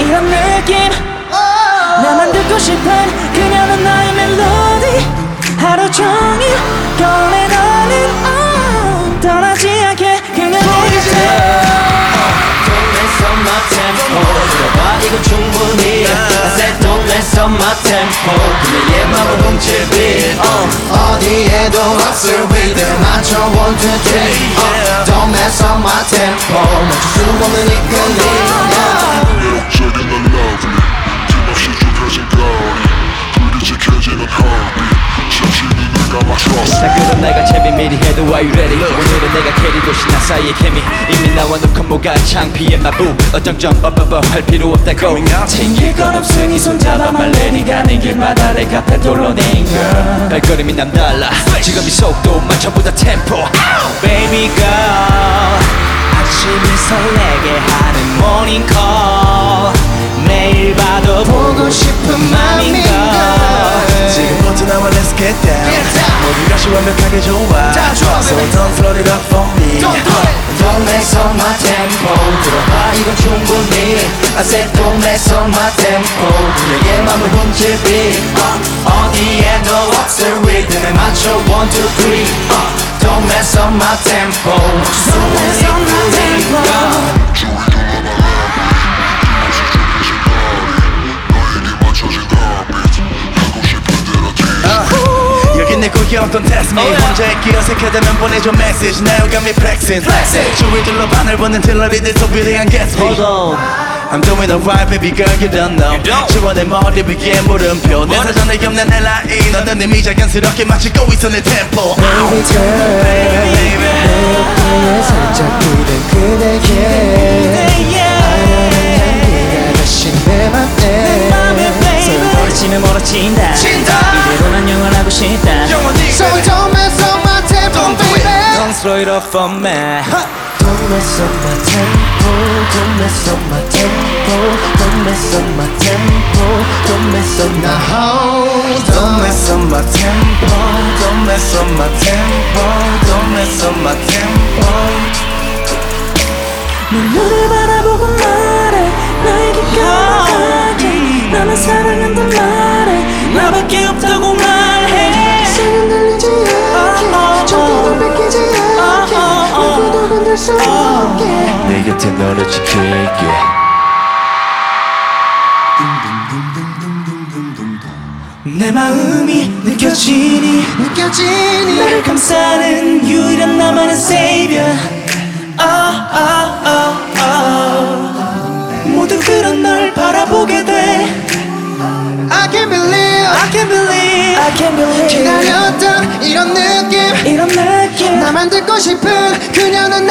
이런 느낌 나만 듣고 싶은 그녀는 나의 멜로디 하루 종일 겨울에 너는 떠나지 않게 그녀 곁에 Don't mess up my tempo 들어봐 이건 충분히 I said don't mess up my tempo 그녀의 맘을 훔칠 beat 어디에도 없을 rhythm 맞춰 1, 2, 3 Don't mess up my tempo 멈출 수 없는 이끌림 매력적인 넌 lovely 힘없이 좁혀진 거리 불이 지켜지는 heartbeat 잠시 눈을 감아 trust 자 그럼 내가 제비 미리 해도 Are you ready? 오늘은 내가 캐리고 신나 사이의 케미 이미 나와 놓고 뭐가 창피해 마부 어쩜 좀 할 필요 없다고 챙길 건 없으니 손잡아 말래 네가 내 길마다 내 카페 돌로댕 girl 발걸음이 남달라 지금 이 속도 맞춰보자 템포 Baby girl 아침을 설레게 하는 morning call 매일 봐도 보고 싶은 맘인걸 지금부터 나와 let's get down 모든 것이 완벽하게 좋아 So don't slow it up for me Don't mess up my tempo 들어봐 이건 충분히 I said don't mess up my tempo 그녀의 맘을 훔칠 beat 어디에도 없을 rhythm에 맞춰 1, 2, 3 Don't mess up my tempo Don't mess up my tempo 너에게 맞춰진 heartbeat 하고 싶은 대로 튀어 여긴 내 구역 don't test me 혼자 있기 어색하다면 보내줘 message Now you got me flexing 주위 둘러봐 널 보는 틸러리들 속 위대한 Gatsby I'm doing alright baby girl you don't know 지워 내 머리 위에 물음표 내 사전에 없는 내 라인 너는 이미 자연스럽게 맞추고 있어 내 템포 Baby girl 내 어깨에 살짝 기댄 그대의 아련한 향기가 다시 내 맘에 서로 멀어지면 멀어진다 이대로 난 영원하고 싶다 So don't mess up my tempo baby Don't slow it up for me Don't mess up my tempo Don't mess up my tempo Don't mess up my tempo Don't mess up my Don't mess up my tempo Don't mess up my tempo Don't mess up my tempo 눈을 바라보고 말해 나에게 가까이 나만 사랑한단 말해 나밖에 없다고 말해 사랑 들리지 않게 절대 널 뺏기지 않게 누구도 건들 수 없게 내 곁에 너를 지킬게 내 마음이 느껴지니 나를 감싸는 유일한 나만의 savior 모든 그런 널 바라보게 돼 I can't believe I can't believe 기다렸던 이런 느낌 이런 느낌 나만 듣고 싶은 그녀는